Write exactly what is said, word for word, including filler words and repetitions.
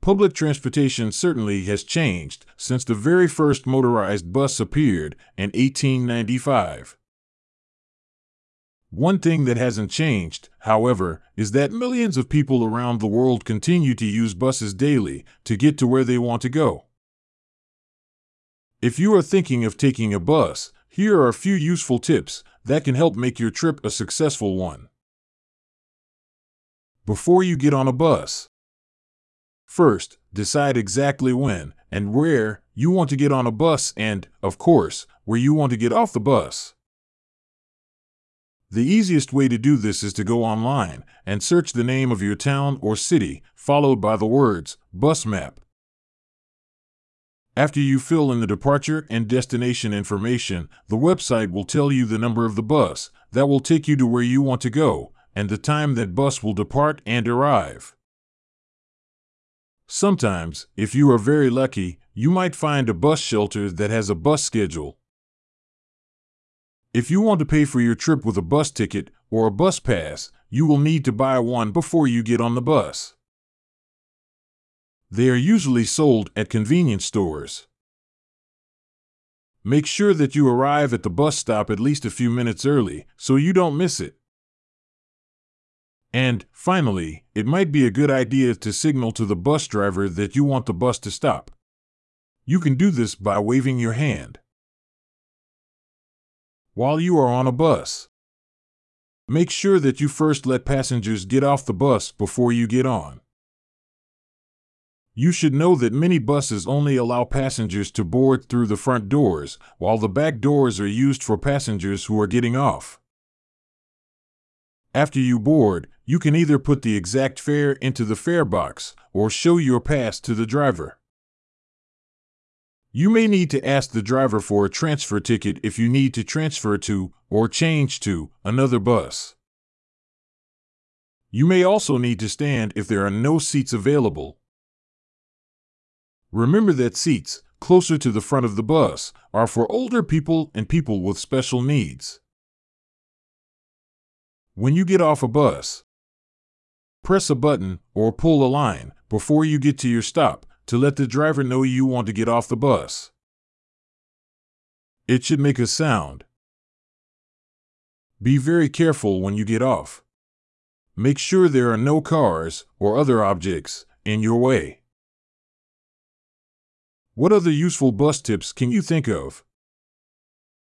Public transportation certainly has changed since the very first motorized bus appeared in eighteen ninety-five. One thing that hasn't changed, however, is that millions of people around the world continue to use buses daily to get to where they want to go. If you are thinking of taking a bus, here are a few useful tips that can help make your trip a successful one. Before you get on a bus, first, decide exactly when and where you want to get on a bus and, of course, where you want to get off the bus. The easiest way to do this is to go online and search the name of your town or city, followed by the words bus map. After you fill in the departure and destination information, the website will tell you the number of the bus that will take you to where you want to go and the time that bus will depart and arrive. Sometimes, if you are very lucky, you might find a bus shelter that has a bus schedule. If you want to pay for your trip with a bus ticket or a bus pass, you will need to buy one before you get on the bus. They are usually sold at convenience stores. Make sure that you arrive at the bus stop at least a few minutes early so you don't miss it. And, finally, it might be a good idea to signal to the bus driver that you want the bus to stop. You can do this by waving your hand while you are on a bus. Make sure that you first let passengers get off the bus before you get on. You should know that many buses only allow passengers to board through the front doors, while the back doors are used for passengers who are getting off. After you board, you can either put the exact fare into the fare box or show your pass to the driver. You may need to ask the driver for a transfer ticket if you need to transfer to or change to another bus. You may also need to stand if there are no seats available. Remember that seats closer to the front of the bus are for older people and people with special needs. When you get off a bus, press a button or pull a line before you get to your stop to let the driver know you want to get off the bus. It should make a sound. Be very careful when you get off. Make sure there are no cars or other objects in your way. What other useful bus tips can you think of?